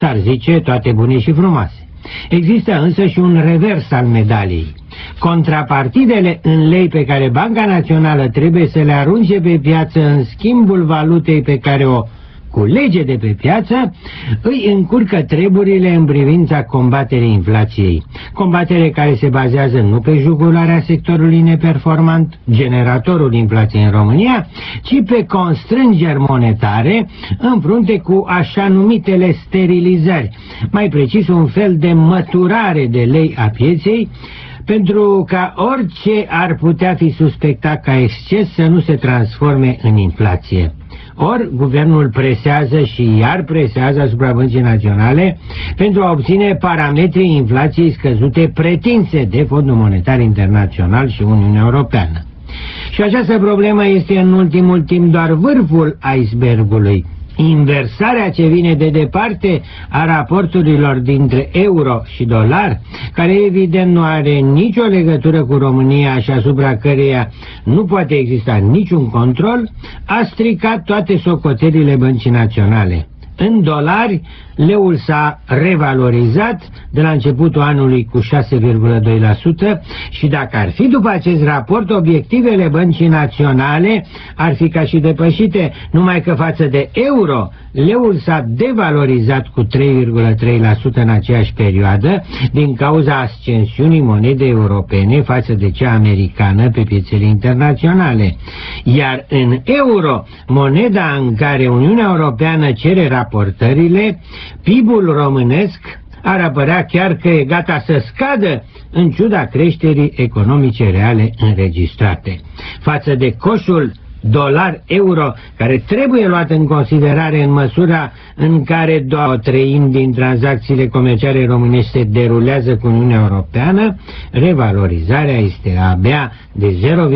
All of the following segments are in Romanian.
s-ar zice toate bune și frumoase. Există însă și un revers al medaliei. Contrapartidele în lei pe care Banca Națională trebuie să le arunce pe piață în schimbul valutei pe care o culege de pe piață, îi încurcă treburile în privința combaterii inflației. Combatere care se bazează nu pe jugularea sectorului neperformant, generatorul inflației în România, ci pe constrângeri monetare în frunte cu așa numitele sterilizări, mai precis un fel de măturare de lei a pieței, pentru ca orice ar putea fi suspectat ca exces să nu se transforme în inflație. Ori guvernul presează și iar presează asupra Băncii Naționale pentru a obține parametrii inflației scăzute pretinse de Fondul Monetar Internațional și Uniunea Europeană. Și această problemă este în ultimul timp doar vârful icebergului. Inversarea ce vine de departe a raporturilor dintre euro și dolar, care evident nu are nicio legătură cu România și asupra căreia nu poate exista niciun control, a stricat toate socotelile Băncii Naționale. În dolari, leul s-a revalorizat de la începutul anului cu 6,2% și dacă ar fi după acest raport, obiectivele Băncii Naționale ar fi ca și depășite, numai că față de euro, leul s-a devalorizat cu 3,3% în aceeași perioadă din cauza ascensiunii monedei europene față de cea americană pe piețele internaționale. Iar în euro, moneda în care Uniunea Europeană cere raportările, PIB-ul românesc ar apărea chiar că e gata să scadă în ciuda creșterii economice reale înregistrate. Față de coșul dolar-euro, care trebuie luat în considerare în măsura în care 2/3 din tranzacțiile comerciale românești se derulează cu Uniunea Europeană, revalorizarea este abia de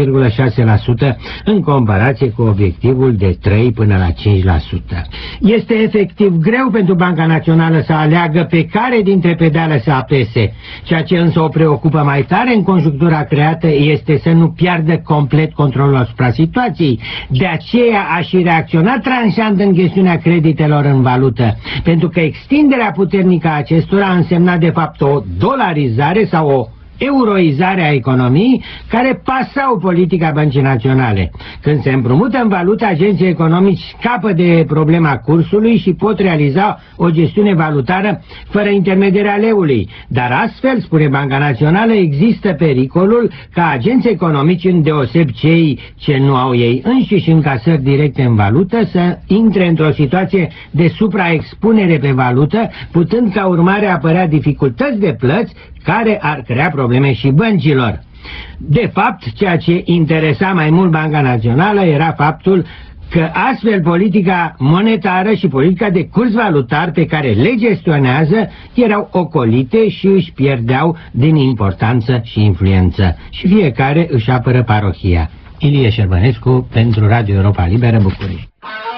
0,6% în comparație cu obiectivul de 3 până la 5%. Este efectiv greu pentru Banca Națională să aleagă pe care dintre pedale să apese. Ceea ce însă o preocupă mai tare în conjunctura creată este să nu piardă complet controlul asupra situației. De aceea a și reacționat tranșant în chestiunea creditelor în valută, pentru că extinderea puternică a acestora a însemnat de fapt o dolarizare sau o euroizare a economiei care pasau politica Băncii Naționale. Când se împrumută în valută, agenții economici scapă de problema cursului și pot realiza o gestiune valutară fără intermedierea leului. Dar astfel, spune Banca Națională, există pericolul ca agenții economici, îndeoseb cei ce nu au ei înșiși încasări directe în valută, să intre într-o situație de supraexpunere pe valută, putând ca urmare apărea dificultăți de plăți care ar crea probleme și băncilor. De fapt, ceea ce interesa mai mult Banca Națională era faptul că astfel politica monetară și politica de curs valutar pe care le gestionează erau ocolite și își pierdeau din importanță și influență. Și fiecare își apără parohia. Ilie Șerbănescu pentru Radio Europa Liberă, București.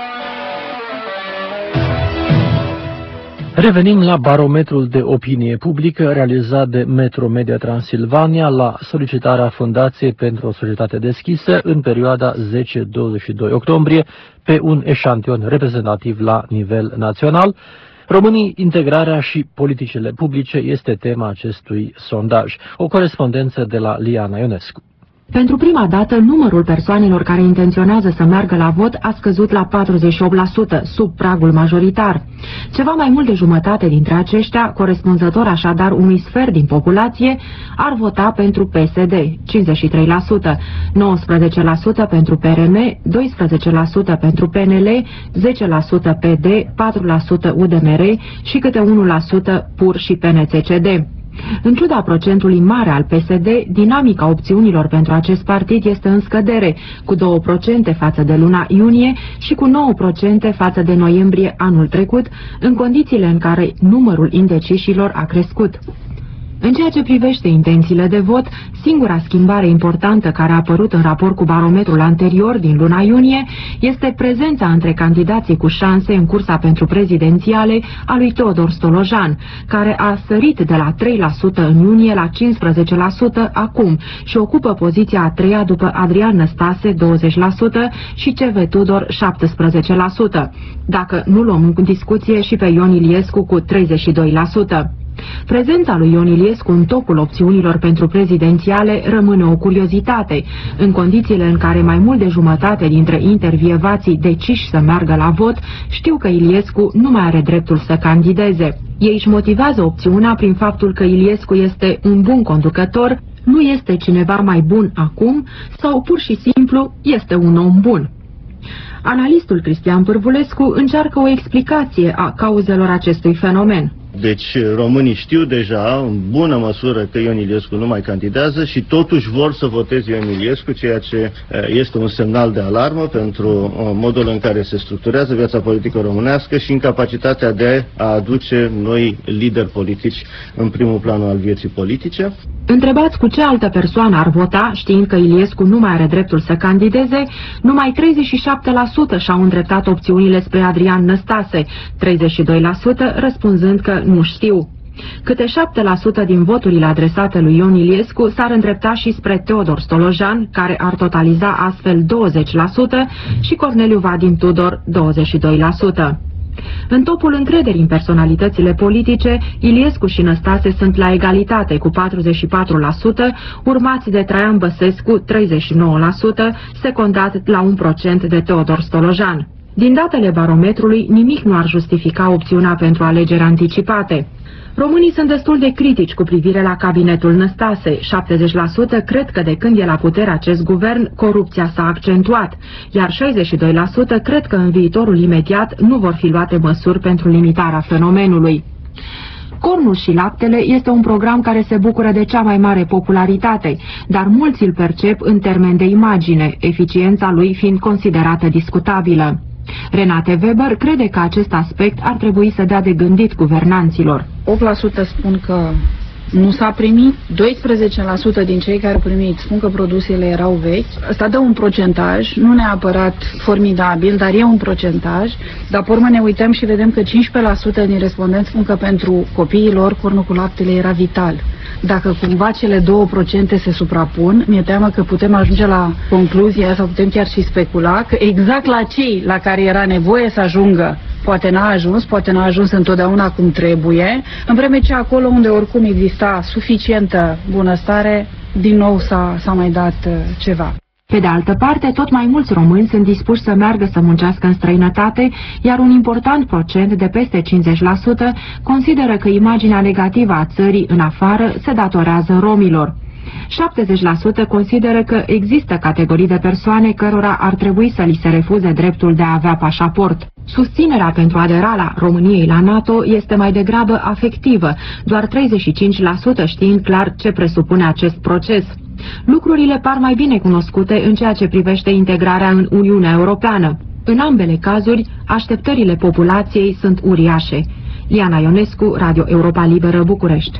Revenim la barometrul de opinie publică realizat de Metro Media Transilvania la solicitarea Fundației pentru o Societate Deschisă în perioada 10-22 octombrie pe un eșantion reprezentativ la nivel național. Românii, integrarea și politicile publice este tema acestui sondaj. O corespondență de la Liana Ionescu. Pentru prima dată, numărul persoanelor care intenționează să meargă la vot a scăzut la 48%, sub pragul majoritar. Ceva mai mult de jumătate dintre aceștia, corespunzător așadar unui sfert din populație, ar vota pentru PSD, 53%, 19% pentru PRM, 12% pentru PNL, 10% PD, 4% UDMR și câte 1% PUR și PNCCD. În ciuda procentului mare al PSD, dinamica opțiunilor pentru acest partid este în scădere, cu 2% față de luna iunie și cu 9% față de noiembrie anul trecut, în condițiile în care numărul indecișilor a crescut. În ceea ce privește intențiile de vot, singura schimbare importantă care a apărut în raport cu barometrul anterior din luna iunie este prezența între candidații cu șanse în cursa pentru prezidențiale a lui Teodor Stolojan, care a sărit de la 3% în iunie la 15% acum și ocupă poziția a treia după Adrian Năstase 20% și CV Tudor 17%, dacă nu luăm în discuție și pe Ion Iliescu cu 32%. Prezența lui Ion Iliescu în topul opțiunilor pentru prezidențiale rămâne o curiozitate, în condițiile în care mai mult de jumătate dintre intervievații deciși să meargă la vot știu că Iliescu nu mai are dreptul să candideze. Ei își motivează opțiunea prin faptul că Iliescu este un bun conducător, nu este cineva mai bun acum sau pur și simplu este un om bun. Analistul Cristian Pârvulescu încearcă o explicație a cauzelor acestui fenomen. Deci românii știu deja în bună măsură că Ion Iliescu nu mai candidează și totuși vor să voteze Ion Iliescu, ceea ce este un semnal de alarmă pentru modul în care se structurează viața politică românească și incapacitatea de a aduce noi lideri politici în primul plan al vieții politice. Întrebați cu ce altă persoană ar vota, știind că Iliescu nu mai are dreptul să candideze, numai 37% și-au îndreptat opțiunile spre Adrian Năstase, 32% răspunzând că nu știu. Câte 7% din voturile adresate lui Ion Iliescu s-ar îndrepta și spre Teodor Stolojan, care ar totaliza astfel 20%, și Corneliu Vadim Tudor 22%. În topul încrederii în personalitățile politice, Iliescu și Năstase sunt la egalitate cu 44%, urmați de Traian Băsescu 39%, secundat la 1% de Teodor Stolojan. Din datele barometrului, nimic nu ar justifica opțiunea pentru alegeri anticipate. Românii sunt destul de critici cu privire la cabinetul Năstase. 70% cred că de când e la putere acest guvern, corupția s-a accentuat, iar 62% cred că în viitorul imediat nu vor fi luate măsuri pentru limitarea fenomenului. Cornul și laptele este un program care se bucură de cea mai mare popularitate, dar mulți îl percep în termeni de imagine, eficiența lui fiind considerată discutabilă. Renate Weber crede că acest aspect ar trebui să dea de gândit guvernanților. 8% spun că nu s-a primit, 12% din cei care au primit spun că produsele erau vechi. Asta dă un procentaj, nu neapărat formidabil, dar e un procentaj. Dar pe urmă ne uităm și vedem că 15% din respondenți spun că pentru copiii lor cornul cu laptele era vital. Dacă cumva cele 2% se suprapun, mi-e teamă că putem ajunge la concluzia sau putem chiar și specula că exact la cei la care era nevoie să ajungă, poate n-a ajuns întotdeauna cum trebuie, în vreme ce acolo unde oricum exista suficientă bunăstare, din nou s-a mai dat ceva. Pe de altă parte, tot mai mulți români sunt dispuși să meargă să muncească în străinătate, iar un important procent de peste 50% consideră că imaginea negativă a țării în afară se datorează romilor. 70% consideră că există categorii de persoane cărora ar trebui să li se refuze dreptul de a avea pașaport. Susținerea pentru aderarea României la NATO este mai degrabă afectivă, doar 35% știind clar ce presupune acest proces. Lucrurile par mai bine cunoscute în ceea ce privește integrarea în Uniunea Europeană. În ambele cazuri, așteptările populației sunt uriașe. Liana Ionescu, Radio Europa Liberă, București.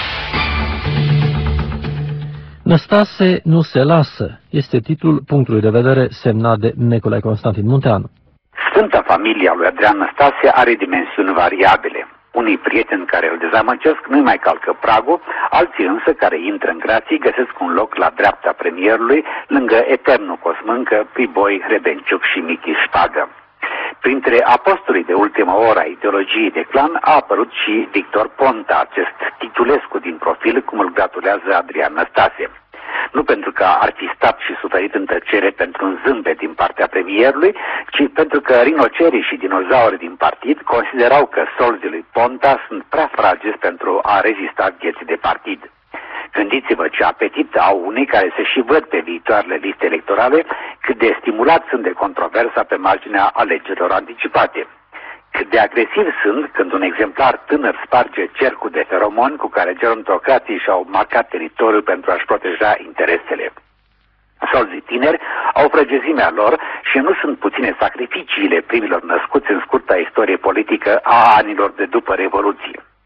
Năstase nu se lasă, este titlul punctului de vedere semnat de Nicolae Constantin Munteanu. Sfânta familia lui Adrian Năstase are dimensiuni variabile. Unii prieteni care îl dezamăgesc nu mai calcă pragul, alții însă care intră în grații găsesc un loc la dreapta premierului, lângă eternul Cosmâncă, Priboi, Rebenciuc și Michi Șpagă. Printre apostolii de ultima oră a ideologiei de clan a apărut și Victor Ponta, acest titulescu din profil, cum îl gratulează Adrian Năstase. Nu pentru că ar fi stat și suferit în tăcere pentru un zâmbet din partea premierului, ci pentru că rinocerii și dinozaurii din partid considerau că solzii lui Ponta sunt prea fragili pentru a rezista vieții de partid. Gândiți-vă ce apetit au unii care se și văd pe viitoarele liste electorale, cât de stimulați sunt de controversa pe marginea alegerilor anticipate. Cât de agresivi sunt când un exemplar tânăr sparge cercul de feromoni cu care gerontocrații și-au marcat teritoriul pentru a-și proteja interesele. Solzii tineri au frăgezimea lor și nu sunt puține sacrificiile primilor născuți în scurta istorie politică a anilor de după Revoluție.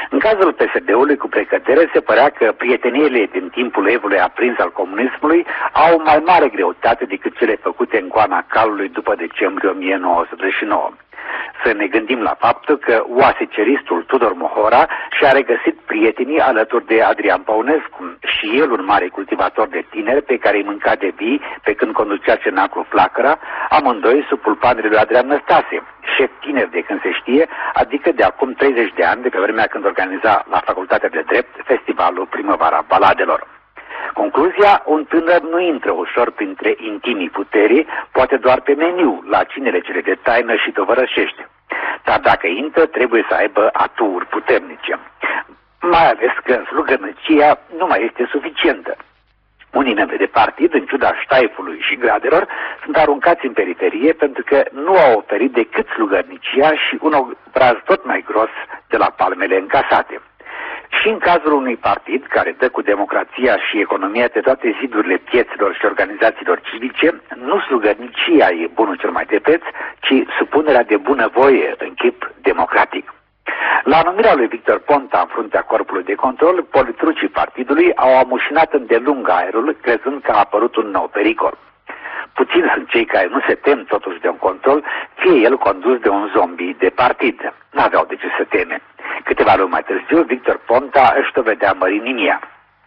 În cazul PSD-ului, cu precădere, se părea că prieteniile din timpul evului aprins al comunismului au mai mare greutate decât cele făcute în coana calului după decembrie 1989. Să ne gândim la faptul că oaseceristul Tudor Mohora și-a regăsit prietenii alături de Adrian Păunescu și el un mare cultivator de tineri pe care îi mânca de vii pe când conducea cenaclul Flacăra, amândoi sub pulpanele lui Adrian Năstase, șef tineri de când se știe, adică de acum 30 de ani, de pe vremea când organiza la Facultatea de Drept festivalul Primăvara Baladelor. Concluzia, un tânăr nu intră ușor printre intimii puterii, poate doar pe meniu, la cinele cele de taină și tovărășești. Dar dacă intră, trebuie să aibă aturi puternice. Mai ales că slugărnicia nu mai este suficientă. Unii membri de partid, în ciuda ștaifului și gradelor, sunt aruncați în periferie pentru că nu au oferit decât slugărnicia și un obraz tot mai gros de la palmele încasate. Și în cazul unui partid care dă cu democrația și economia de toate zidurile piețelor și organizațiilor civice, nu slugărnicia e bunul cel mai de preț, ci supunerea de bunăvoie în chip democratic. La numirea lui Victor Ponta în fruntea corpului de control, politrucii partidului au amușinat îndelung aerul, crezând că a apărut un nou pericol. Puțini sunt cei care nu se tem totuși de un control, fie el condus de un zombie de partid. N-aveau de ce să teme. Câteva luni mai târziu, Victor Ponta își dovedea mărinimia.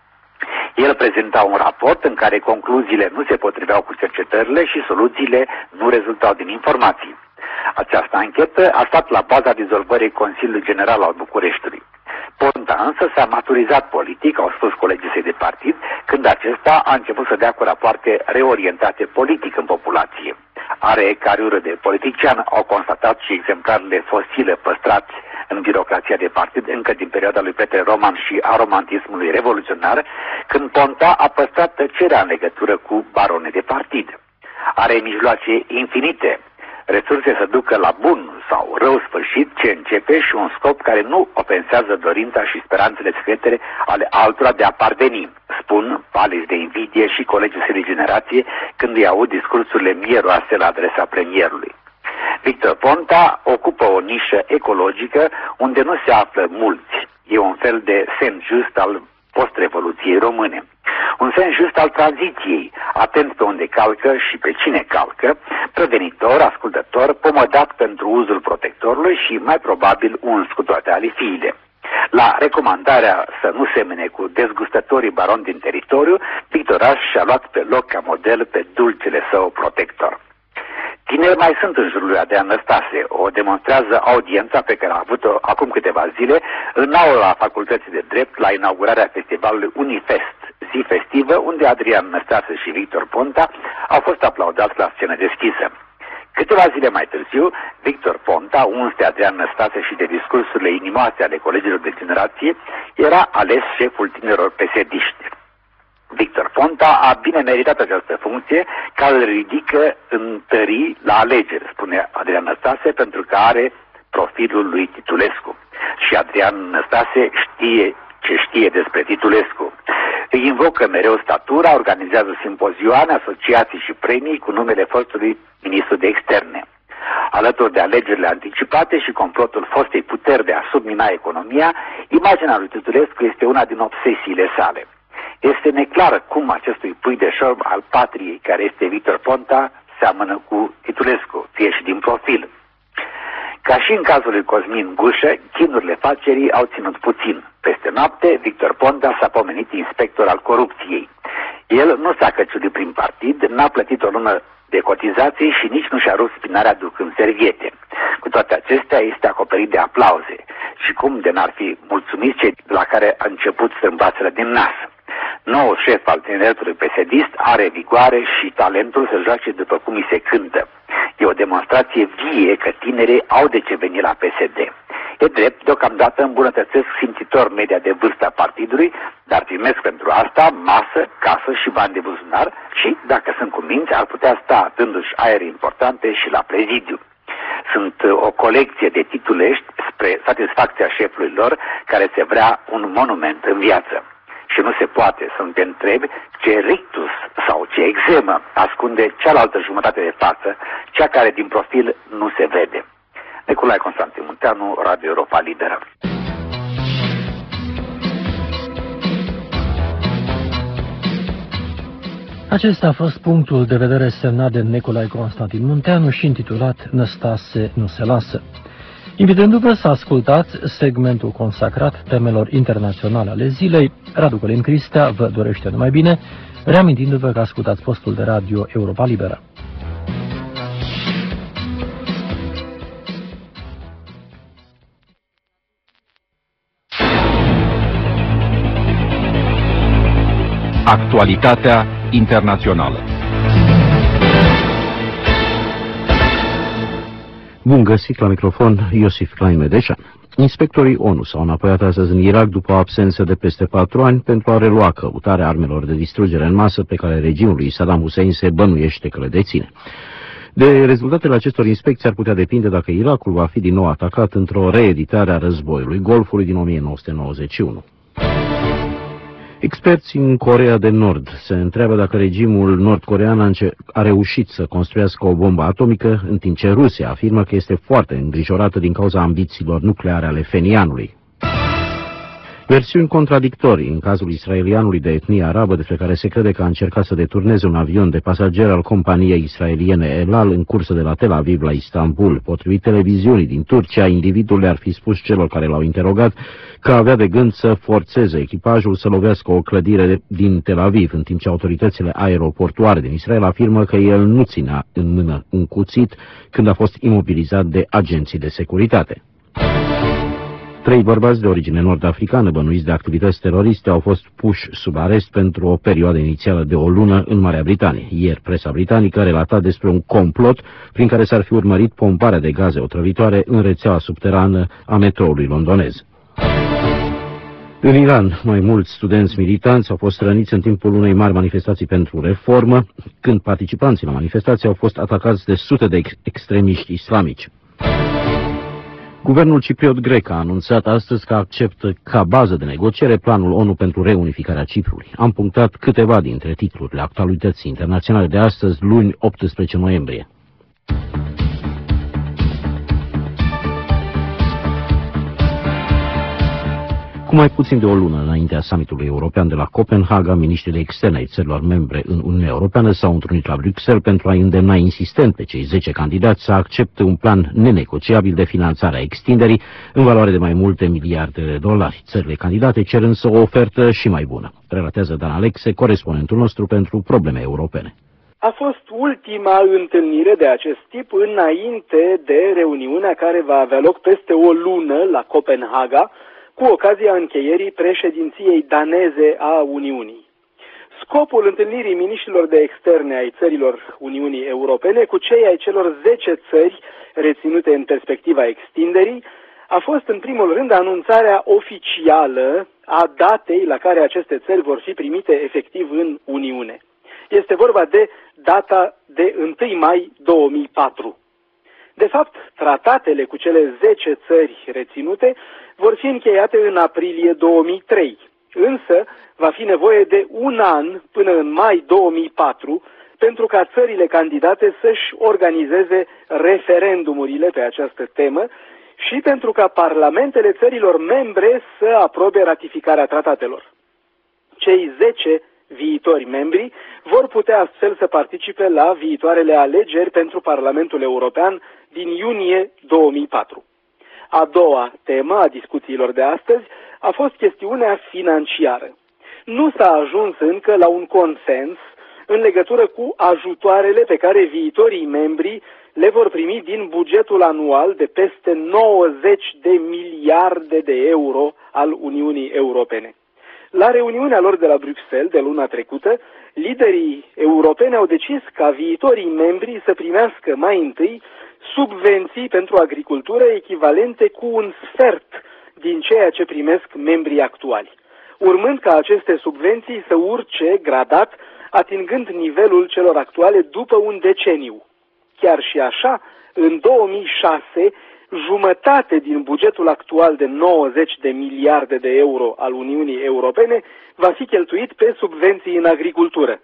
El prezenta un raport în care concluziile nu se potriveau cu cercetările și soluțiile nu rezultau din informații. Această anchetă a stat la baza dizolvării Consiliului General al Bucureștiului. Ponta însă s-a maturizat politic, au spus colegii săi de partid, când acesta a început să dea cu rapoarte reorientate politic în populație. Are cariură de politician, au constatat și exemplarele fosile păstrați în birocrația de partid încă din perioada lui Petre Roman și a romantismului revoluționar, când Ponta a păstrat tăcerea în legătură cu barone de partid. Are mijloace infinite, resurse să ducă la bun sau rău sfârșit ce începe și un scop care nu ofensează dorința și speranțele secrete ale altora de a parveni, spun paliți de invidie și colegii săi de generație când îi aud discursurile mieroase la adresa premierului. Victor Ponta ocupă o nișă ecologică unde nu se află mulți. E un fel de sens just al post-revoluției române. Un sens just al tranziției, atent pe unde calcă și pe cine calcă, prevenitor, ascultător, pomădat pentru uzul protectorului și, mai probabil, uns cu toate alifiile. La recomandarea să nu semene cu dezgustătorii baroni din teritoriu, Pictoraș și-a luat pe loc ca model pe dulcele său protector. Tineri mai sunt în jurul lui Adrian Năstase, o demonstrează audiența pe care a avut-o acum câteva zile în aula Facultății de Drept la inaugurarea festivalului Unifest, zi festivă, unde Adrian Năstase și Victor Ponta au fost aplaudați la scenă deschisă. Câteva zile mai târziu, Victor Ponta, uns de Adrian Năstase și de discursurile inimoase ale colegilor de generație, era ales șeful tinerilor pesediști. Victor Ponta a bine meritat această funcție, care îl ridică în tării la alegeri, spune Adrian Năstase, pentru că are profilul lui Titulescu. Și Adrian Năstase știe ce știe despre Titulescu. Îi invocă mereu statura, organizează simpozioane, asociații și premii cu numele fostului ministru de externe. Alături de alegerile anticipate și complotul fostei puteri de a submina economia, imaginea lui Titulescu este una din obsesiile sale. Este neclară cum acestui pui de șorb al patriei, care este Victor Ponta, seamănă cu Titulescu, fie și din profil. Ca și în cazul lui Cosmin Gușă, chinurile facerii au ținut puțin. Peste noapte, Victor Ponta s-a pomenit inspector al corupției. El nu s-a căciulit prin partid, n-a plătit o lună de cotizații și nici nu și-a rupt spinarea ducând serviete. Cu toate acestea, este acoperit de aplauze. Și cum de n-ar fi mulțumiți cei la care a început strâmbațele din nas. Noul șef al tineretului pesedist are vigoare și talentul să joace după cum îi se cântă. E o demonstrație vie că tinerii au de ce veni la PSD. E drept, deocamdată îmbunătățesc simțitor media de vârstă a partidului, dar primesc pentru asta masă, casă și bani de buzunar și, dacă sunt cuminți, ar putea sta dându-și aere importante și la prezidiu. Sunt o colecție de titulești spre satisfacția șefului lor, care se vrea un monument în viață. Și nu se poate să-mi te întrebi ce rictus sau ce exemă ascunde cealaltă jumătate de față, cea care din profil nu se vede. Nicolae Constantin Munteanu, Radio Europa Liberă. Acesta a fost punctul de vedere semnat de Nicolae Constantin Munteanu și intitulat Năstase nu se lasă. Invitându-vă să ascultați segmentul consacrat temelor internaționale ale zilei, Radu Călin Cristea vă dorește numai bine, reamintindu-vă că ascultați postul de radio Europa Liberă. Actualitatea internațională. Bun găsit la microfon, Iosif Claimedeșan. Inspectorii ONU s-au înapoiat astăzi în Irak după o absență de peste 4 ani pentru a relua căutarea armelor de distrugere în masă pe care regimul lui Saddam Hussein se bănuiește că le deține. De rezultatele acestor inspecții ar putea depinde dacă Irakul va fi din nou atacat într-o reeditare a războiului Golfului din 1991. Experții în Coreea de Nord se întreabă dacă regimul nord-corean a reușit să construiască o bombă atomică, în timp ce Rusia afirmă că este foarte îngrijorată din cauza ambițiilor nucleare ale Phenianului. Versiuni contradictorii în cazul israelianului de etnie arabă, despre care se crede că a încercat să deturneze un avion de pasageri al companiei israeliene El Al în cursă de la Tel Aviv la Istanbul. Potrivit televiziunii din Turcia, individul le-ar fi spus celor care l-au interogat că avea de gând să forțeze echipajul să lovească o clădire din Tel Aviv, în timp ce autoritățile aeroportuare din Israel afirmă că el nu ținea în mână un cuțit când a fost imobilizat de agenții de securitate. 3 bărbați de origine nord-africană bănuiți de activități teroriste au fost puși sub arest pentru o perioadă inițială de o lună în Marea Britanie. Ieri, presa britanică relata despre un complot prin care s-ar fi urmărit pomparea de gaze otrăvitoare în rețeaua subterană a metroului londonez. În Iran, mai mulți studenți militanți au fost răniți în timpul unei mari manifestații pentru reformă, când participanții la manifestație au fost atacați de sute de extremiști islamici. Guvernul cipriot grec a anunțat astăzi că acceptă ca bază de negociere planul ONU pentru reunificarea Ciprului. Am punctat câteva dintre titlurile actualității internaționale de astăzi, luni 18 noiembrie. Cu mai puțin de o lună înaintea summitului european de la Copenhaga, miniștrii de externe ai țărilor membre în Uniunea Europeană s-au întrunit la Bruxelles pentru a îndemna insistent pe cei 10 candidați să accepte un plan nenegociabil de finanțare a extinderii în valoare de mai multe miliarde de dolari. Țările candidate cer însă o ofertă și mai bună. Relatează Dan Alexe, corespondentul nostru pentru probleme europene. A fost ultima întâlnire de acest tip înainte de reuniunea care va avea loc peste o lună la Copenhaga, cu ocazia încheierii președinției daneze a Uniunii. Scopul întâlnirii miniștrilor de externe ai țărilor Uniunii Europene cu cei ai celor 10 țări reținute în perspectiva extinderii a fost în primul rând anunțarea oficială a datei la care aceste țări vor fi primite efectiv în Uniune. Este vorba de data de 1 mai 2004. De fapt, tratatele cu cele 10 țări reținute vor fi încheiate în aprilie 2003, însă va fi nevoie de un an până în mai 2004 pentru ca țările candidate să-și organizeze referendumurile pe această temă și pentru ca parlamentele țărilor membre să aprobe ratificarea tratatelor. Cei 10 viitori membri vor putea astfel să participe la viitoarele alegeri pentru Parlamentul European din iunie 2004. A doua temă a discuțiilor de astăzi a fost chestiunea financiară. Nu s-a ajuns încă la un consens în legătură cu ajutoarele pe care viitorii membri le vor primi din bugetul anual de peste 90 de miliarde de euro al Uniunii Europene. La reuniunea lor de la Bruxelles de luna trecută, liderii europeni au decis ca viitorii membri să primească mai întâi subvenții pentru agricultură echivalente cu un sfert din ceea ce primesc membrii actuali, urmând ca aceste subvenții să urce gradat, atingând nivelul celor actuale după un deceniu. Chiar și așa, în 2006, jumătate din bugetul actual de 90 de miliarde de euro al Uniunii Europene va fi cheltuit pe subvenții în agricultură.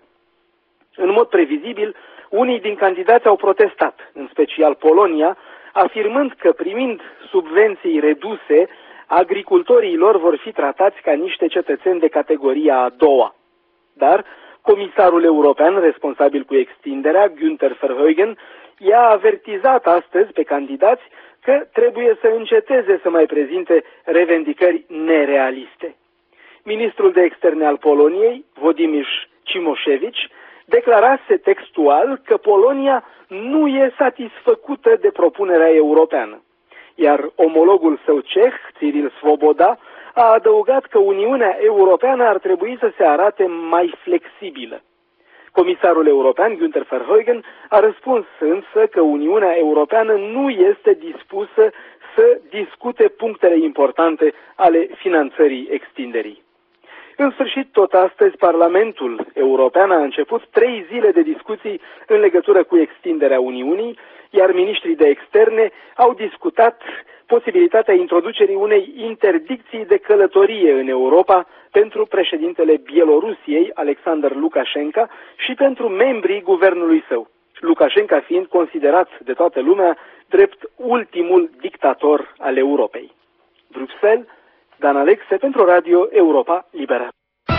În mod previzibil, unii din candidați au protestat, în special Polonia, afirmând că primind subvenții reduse, agricultorii lor vor fi tratați ca niște cetățeni de categoria a doua. Dar Comisarul european responsabil cu extinderea, Günther Verheugen, i-a avertizat astăzi pe candidați că trebuie să înceteze să mai prezinte revendicări nerealiste. Ministrul de externe al Poloniei, Włodzimierz Cimoșevici, declarase textual că Polonia nu e satisfăcută de propunerea europeană, iar omologul său ceh, Cyril Svoboda, a adăugat că Uniunea Europeană ar trebui să se arate mai flexibilă. Comisarul european, Günther Verheugen, a răspuns însă că Uniunea Europeană nu este dispusă să discute punctele importante ale finanțării extinderii. În sfârșit, tot astăzi, Parlamentul European a început 3 zile de discuții în legătură cu extinderea Uniunii, iar ministrii de externe au discutat posibilitatea introducerii unei interdicții de călătorie în Europa pentru președintele Bielorusiei, Alexander Lukashenko, și pentru membrii guvernului său, Lukashenko fiind considerat de toată lumea drept ultimul dictator al Europei. Bruxelles, Dan Alexe pentru Radio Europa Liberă.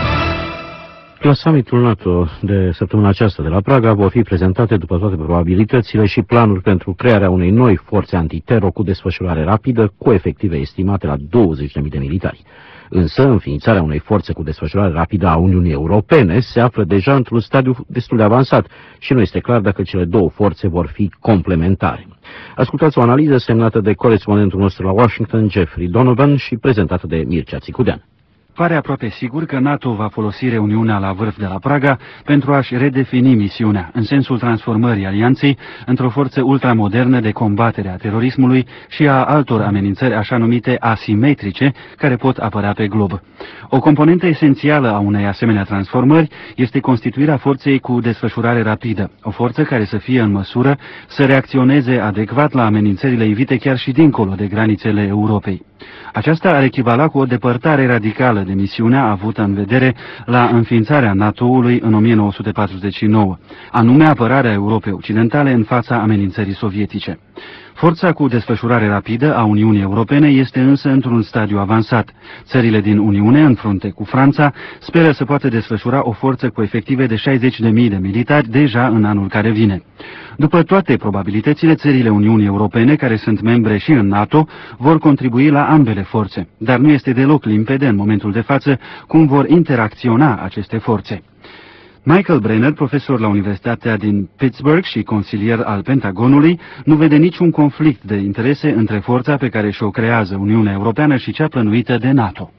La summitul NATO de săptămâna aceasta de la Praga vor fi prezentate după toate probabilitățile și planuri pentru crearea unei noi forțe antitero cu desfășurare rapidă, cu efective estimate la 20.000 de militari. Însă, înființarea unei forțe cu desfășurare rapidă a Uniunii Europene se află deja într-un stadiu destul de avansat și nu este clar dacă cele două forțe vor fi complementare. Ascultați o analiză semnată de corespondentul nostru la Washington, Jeffrey Donovan, și prezentată de Mircea Țicudean. Pare aproape sigur că NATO va folosi reuniunea la vârf de la Praga pentru a-și redefini misiunea, în sensul transformării alianței într-o forță ultramodernă de combatere a terorismului și a altor amenințări așa numite asimetrice care pot apărea pe glob. O componentă esențială a unei asemenea transformări este constituirea forței cu desfășurare rapidă, o forță care să fie în măsură să reacționeze adecvat la amenințările ivite chiar și dincolo de granițele Europei. Aceasta ar echivala cu o depărtare radicală de misiunea avută în vedere la înființarea NATO-ului în 1949, anume apărarea Europei Occidentale în fața amenințării sovietice. Forța cu desfășurare rapidă a Uniunii Europene este însă într-un stadiu avansat. Țările din Uniune, în frunte cu Franța, speră să poată desfășura o forță cu efective de 60.000 de militari deja în anul care vine. După toate probabilitățile, țările Uniunii Europene, care sunt membre și în NATO, vor contribui la ambele forțe, dar nu este deloc limpede în momentul de față cum vor interacționa aceste forțe. Michael Brenner, profesor la Universitatea din Pittsburgh și consilier al Pentagonului, nu vede niciun conflict de interese între forța pe care și-o creează Uniunea Europeană și cea plănuită de NATO.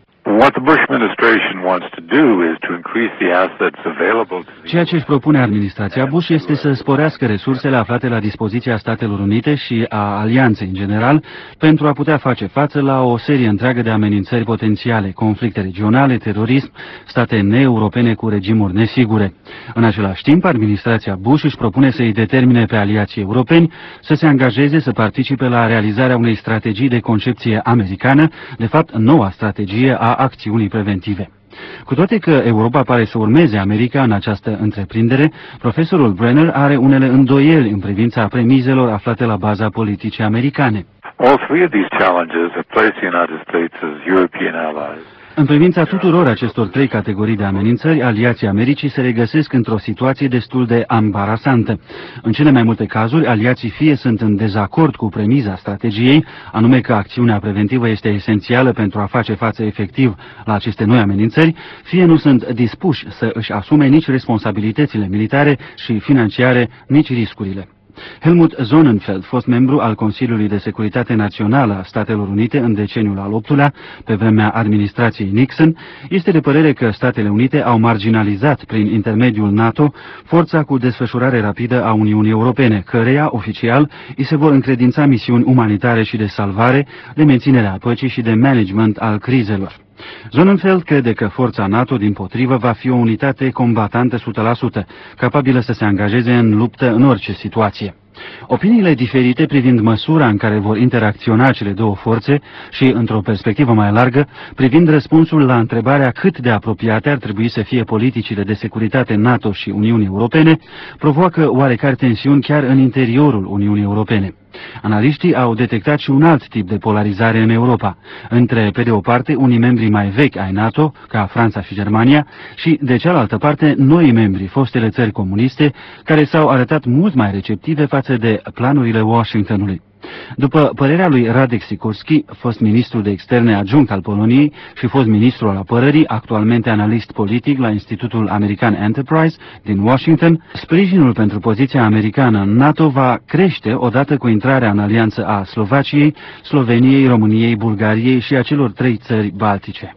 Ceea ce își propune administrația Bush este să sporească resursele aflate la dispoziția Statelor Unite și a alianței în general pentru a putea face față la o serie întreagă de amenințări potențiale, conflicte regionale, terorism, state neeuropene cu regimuri nesigure. În același timp, administrația Bush își propune să îi determine pe aliații europeni să se angajeze să participe la realizarea unei strategii de concepție americană, de fapt noua strategie a acțiunii preventive. Cu toate că Europa pare să urmeze America în această întreprindere, profesorul Brenner are unele îndoieli în privința premizelor aflate la baza politicii americane. All three of these challenges have placed the United States as European allies. În privința tuturor acestor 3 categorii de amenințări, aliații Americii se regăsesc într-o situație destul de ambarasantă. În cele mai multe cazuri, aliații fie sunt în dezacord cu premiza strategiei, anume că acțiunea preventivă este esențială pentru a face față efectiv la aceste noi amenințări, fie nu sunt dispuși să își asume nici responsabilitățile militare și financiare, nici riscurile. Helmut Sonnenfeld, fost membru al Consiliului de Securitate Națională a Statelor Unite în deceniul al 8-lea, pe vremea administrației Nixon, este de părere că Statele Unite au marginalizat prin intermediul NATO forța cu desfășurare rapidă a Uniunii Europene, căreia, oficial, îi se vor încredința misiuni umanitare și de salvare, de menținere a păcii și de management al crizelor. Sonnenfeld crede că forța NATO, dimpotrivă, va fi o unitate combatantă 100%, capabilă să se angajeze în luptă în orice situație. Opiniile diferite privind măsura în care vor interacționa cele două forțe și, într-o perspectivă mai largă, privind răspunsul la întrebarea cât de apropiate ar trebui să fie politicile de securitate NATO și Uniunii Europene, provoacă oarecare tensiuni chiar în interiorul Uniunii Europene. Analiștii au detectat și un alt tip de polarizare în Europa, între, pe de o parte, unii membri mai vechi ai NATO, ca Franța și Germania, și, de cealaltă parte, noi membri, fostele țări comuniste, care s-au arătat mult mai receptive față de planurile Washingtonului. După părerea lui Radek Sikorski, fost ministru de externe adjunct al Poloniei și fost ministru al apărării, actualmente analist politic la Institutul American Enterprise din Washington, sprijinul pentru poziția americană în NATO va crește odată cu intrarea în alianță a Slovaciei, Sloveniei, României, Bulgariei și a celor 3 țări baltice.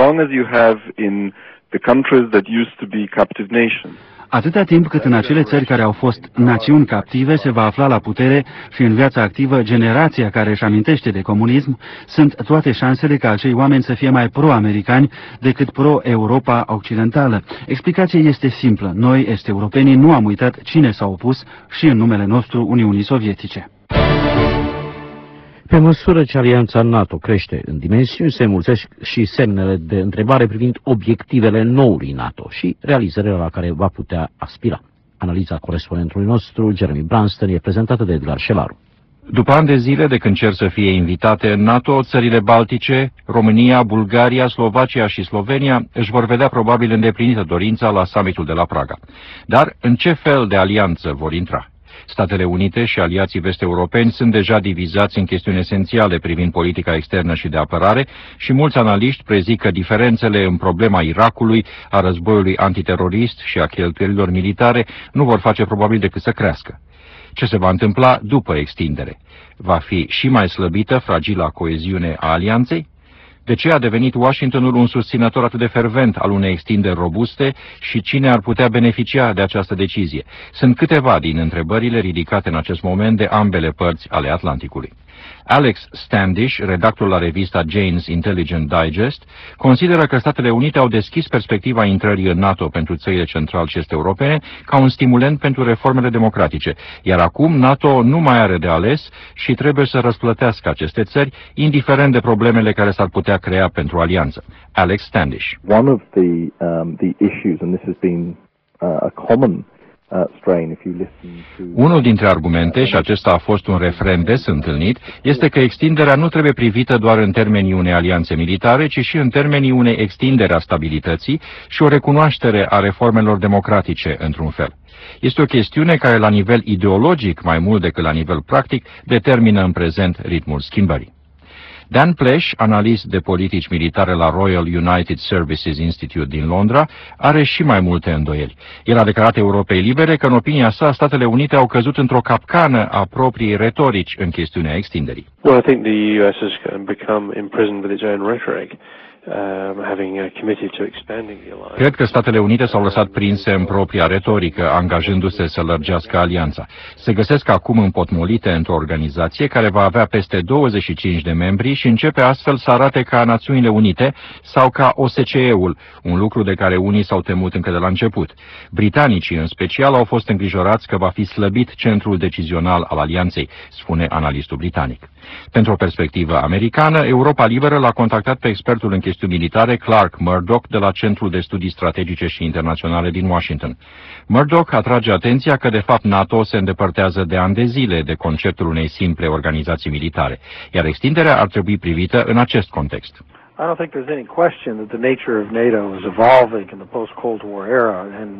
Atâta timp cât în acele țări care au fost națiuni captive se va afla la putere și în viața activă generația care își amintește de comunism, sunt toate șansele ca acei oameni să fie mai pro-americani decât pro-Europa occidentală. Explicația este simplă. Noi, est-europenii, nu am uitat cine s-a opus și în numele nostru Uniunii Sovietice. Pe măsură ce alianța NATO crește în dimensiuni, se înmulțesc și semnele de întrebare privind obiectivele noului NATO și realizările la care va putea aspira. Analiza corespondentului nostru, Jeremy Branston, e prezentată de Edgar Șelaru. După ani de zile de când cer să fie invitate în NATO, țările baltice, România, Bulgaria, Slovacia și Slovenia își vor vedea probabil îndeplinită dorința la summitul de la Praga. Dar în ce fel de alianță vor intra? Statele Unite și aliații vest-europeni sunt deja divizați în chestiuni esențiale privind politica externă și de apărare și mulți analiști prezic că diferențele în problema Irakului, a războiului antiterorist și a cheltuielilor militare nu vor face probabil decât să crească. Ce se va întâmpla după extindere? Va fi și mai slăbită fragila coeziune a alianței? De ce a devenit Washingtonul un susținător atât de fervent al unei extinderi robuste și cine ar putea beneficia de această decizie? Sunt câteva din întrebările ridicate în acest moment de ambele părți ale Atlanticului. Alex Standish, redactor la revista Jane's Intelligence Digest, consideră că Statele Unite au deschis perspectiva intrării în NATO pentru țările central și est-europene ca un stimulent pentru reformele democratice, iar acum NATO nu mai are de ales și trebuie să răsplătească aceste țări, indiferent de problemele care s-ar putea crea pentru alianță. Alex Standish. One of the issues, and this has been a common Unul dintre argumente, și acesta a fost un refren des întâlnit, este că extinderea nu trebuie privită doar în termenii unei alianțe militare, ci și în termenii unei extinderi a stabilității și o recunoaștere a reformelor democratice, într-un fel. Este o chestiune care, la nivel ideologic, mai mult decât la nivel practic, determină în prezent ritmul schimbării. Dan Plesh, analist de politici militare la Royal United Services Institute din Londra, are și mai multe îndoieli. El a declarat Europei Libere că, în opinia sa, Statele Unite au căzut într-o capcană a propriei retorici în chestiunea extinderii. Well, I think the US has become imprisoned with its own rhetoric. Cred că Statele Unite s-au lăsat prinse în propria retorică, angajându-se să lărgească alianța. Se găsesc acum împotmolite într-o organizație care va avea peste 25 de membri și începe astfel să arate ca Națiunile Unite sau ca OSCE-ul, un lucru de care unii s-au temut încă de la început. Britanicii, în special, au fost îngrijorați că va fi slăbit centrul decizional al alianței, spune analistul britanic. Pentru o perspectivă americană, Europa Liberă l-a contactat pe expertul în chestiuni militare Clark Murdoch de la Centrul de Studii Strategice și Internaționale din Washington. Murdoch atrage atenția că, de fapt, NATO se îndepărtează de ani de zile de conceptul unei simple organizații militare, iar extinderea ar trebui privită în acest context. I don't think there's any question that the nature of NATO is evolving in the post-Cold War era and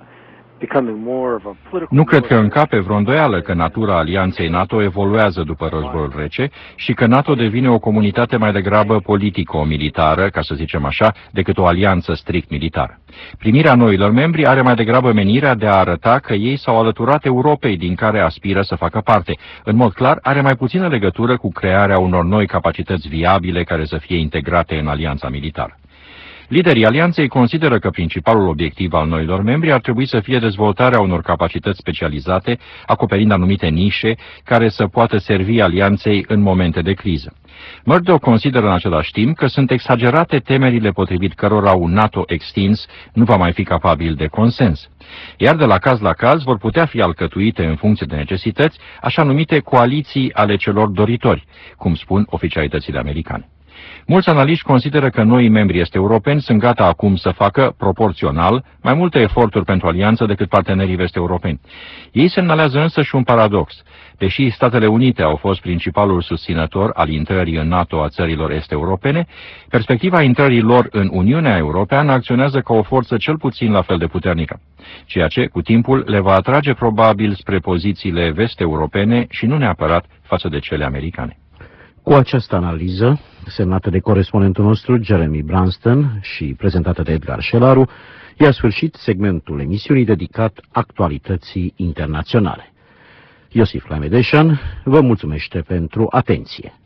Nu cred că încape vreo îndoială că natura alianței NATO evoluează după războiul rece și că NATO devine o comunitate mai degrabă politico-militară, ca să zicem așa, decât o alianță strict militară. Primirea noilor membri are mai degrabă menirea de a arăta că ei s-au alăturat Europei din care aspiră să facă parte. În mod clar, are mai puțină legătură cu crearea unor noi capacități viabile care să fie integrate în alianța militară. Liderii alianței consideră că principalul obiectiv al noilor membri ar trebui să fie dezvoltarea unor capacități specializate, acoperind anumite nișe, care să poată servi alianței în momente de criză. Murdoch consideră în același timp că sunt exagerate temerile potrivit cărora un NATO extins nu va mai fi capabil de consens. Iar de la caz la caz vor putea fi alcătuite în funcție de necesități așa numite coaliții ale celor doritori, cum spun oficialitățile americane. Mulți analiști consideră că noii membri est europeni sunt gata acum să facă, proporțional, mai multe eforturi pentru alianță decât partenerii vest-europeni. Ei semnalează însă și un paradox. Deși Statele Unite au fost principalul susținător al intrării în NATO a țărilor est-europene, perspectiva intrării lor în Uniunea Europeană acționează ca o forță cel puțin la fel de puternică, ceea ce, cu timpul, le va atrage probabil spre pozițiile vest-europene și nu neapărat față de cele americane. Cu această analiză, semnată de corespondentul nostru Jeremy Branston și prezentată de Edgar Șelaru, i-a sfârșit segmentul emisiunii dedicat actualității internaționale. Iosif Lamedeșan vă mulțumește pentru atenție.